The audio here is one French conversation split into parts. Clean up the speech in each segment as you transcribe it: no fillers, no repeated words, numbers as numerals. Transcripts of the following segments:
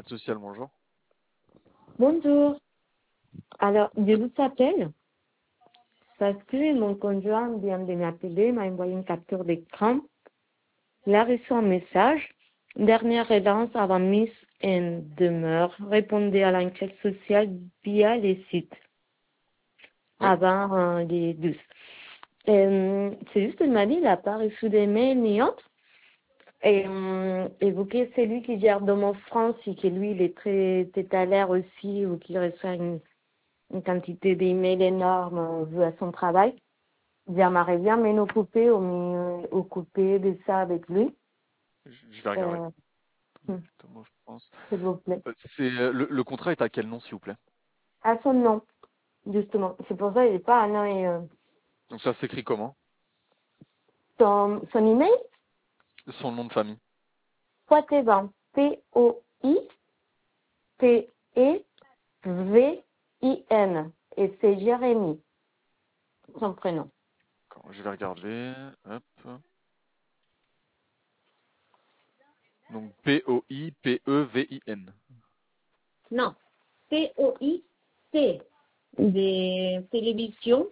social, bonjour. Bonjour. Alors, je vous appelle parce que mon conjoint vient de m'appeler, m'a envoyé une capture d'écran. Il a reçu un message. Dernière réponse avant mise en demeure. Répondez à l'enquête sociale via les sites Oui. avant les 12. C'est juste qu'il m'a dit qu'il n'a pas reçu des mails ni autre. Et vous que c'est lui qui gère Domo France et que lui, il est très tête à l'air aussi ou qui reçoit une quantité d'emails énorme vu à son travail. J'aimerais bien m'occuper ou m'occuper de ça avec lui, Je vais regarder. euh, hmm, Thomas France. s'il vous plaît. Le contrat est à quel nom, s'il vous plaît? À son nom, justement. C'est pour ça qu'il n'est pas un nom et Donc ça s'écrit comment? son email, Son nom de famille. Poitevin, Poitevin. Et c'est Jérémy, son prénom. Je vais regarder. Hop. Donc Poipevin. Non, Poit, des télévisions,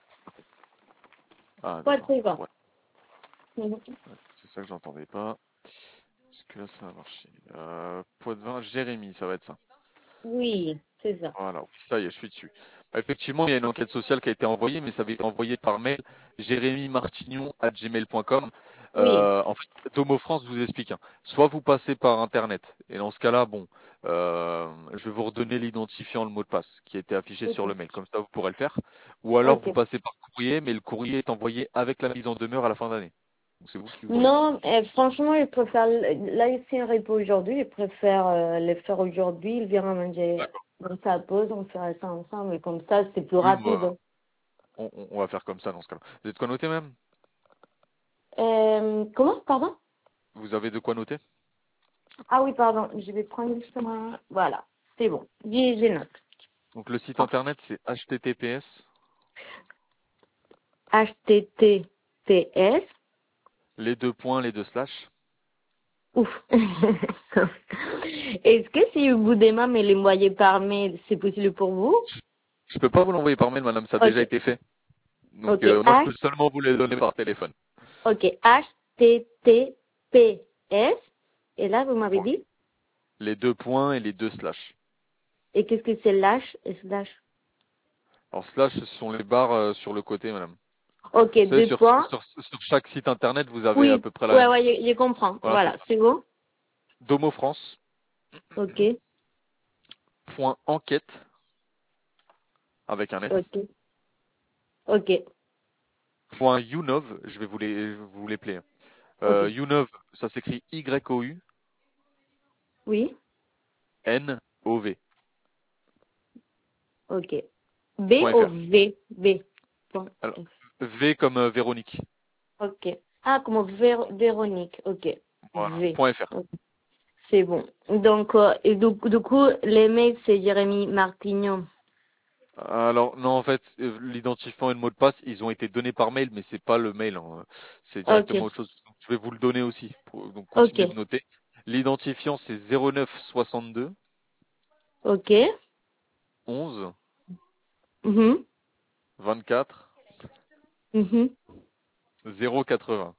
Ah, d'accord. Poitevin. Ouais. C'est ça que j'entendais pas. Parce que là, ça va marcher. Poitvin, Jérémy, ça va être ça. Oui, c'est ça. Voilà, oui, ça y est, je suis dessus. Effectivement, il y a une enquête sociale qui a été envoyée, mais ça avait été envoyé par mail jérémymartignon@gmail.com. Oui. En fait, Domo France vous explique, hein. Soit vous passez par Internet, et dans ce cas-là, bon, je vais vous redonner l'identifiant, le mot de passe qui était affiché sur le mail, comme ça vous pourrez le faire. Ou alors vous Ok. passez par courrier, mais le courrier est envoyé avec la mise en demeure à la fin d'année. Donc c'est vous qui voyez. Non, franchement, je préfère, là, ici, un repos aujourd'hui, je préfère le faire aujourd'hui. Il vient manger D'accord. dans sa pause, on fera ça ensemble, et comme ça, c'est plus Oui, rapide. on va faire comme ça dans ce cas-là. Vous êtes de quoi noter même? Comment, pardon? Vous avez de quoi noter? Ah oui, pardon, je vais prendre justement, voilà, c'est bon, j'ai note. Donc le site Ah, internet c'est https HTTPS, les deux points les deux slash. ouf. Est-ce que si vous demain me l'envoyez par mail, c'est possible pour vous? Je peux pas vous l'envoyer par mail, madame, ça a Ok, déjà été fait. Donc ok, moi je peux seulement vous les donner par téléphone. ok, HTTPS, et là, vous m'avez Voilà. dit? Les deux points et les deux slash. Et qu'est-ce que c'est lâche et slash? Alors slash ce sont les barres sur le côté, madame. Ok, Vous savez, deux points. sur chaque site internet, vous avez à Oui, peu près la ouais, même ouais, chose. je comprends. Voilà, c'est Voilà, ça. c'est bon? Domo France, Ok, point enquête, avec un S, ok, ok, point Younov, je vais vous les plaire. ok. Younov, ça s'écrit Oui, YOUNOV, ok. B point ou FR. V? V. Point Alors, F. V comme Véronique. Ok. Ah, comme Véronique. Ok. Voilà, V. point .fr. Ok. C'est bon. Donc, et du coup, les mails, c'est Jérémy Martignon. Alors non, en fait, l'identifiant et le mot de passe, ils ont été donnés par mail, mais c'est pas le mail, hein. C'est Ok, directement autre chose. Donc, je vais vous le donner aussi. Donc ok, continuez de noter. L'identifiant c'est 09 62 ok. 11 Mhm, 24 mhm. 080.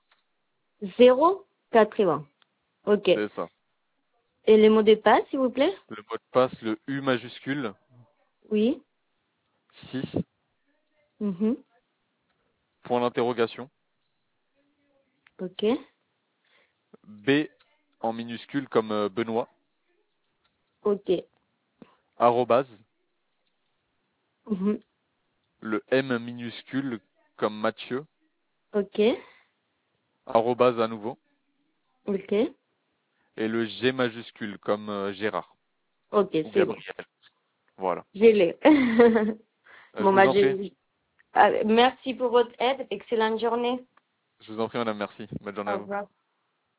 080. Ok. C'est ça. Et les mots de passe, s'il vous plaît? Le mot de passe, le U majuscule Oui. 6 Mhm. point d'interrogation Ok, B en minuscule comme Benoît ok. arrobase Mhm. le M minuscule comme Mathieu Ok, arrobase à nouveau ok, et le G majuscule comme Gérard ok, ou c'est bon. Gabriel. Voilà. Je l'ai. Je Bon, vous bah, en prie. merci pour votre aide. Excellente journée. Je vous en prie, madame, merci. Bonne journée Au à vous. revoir.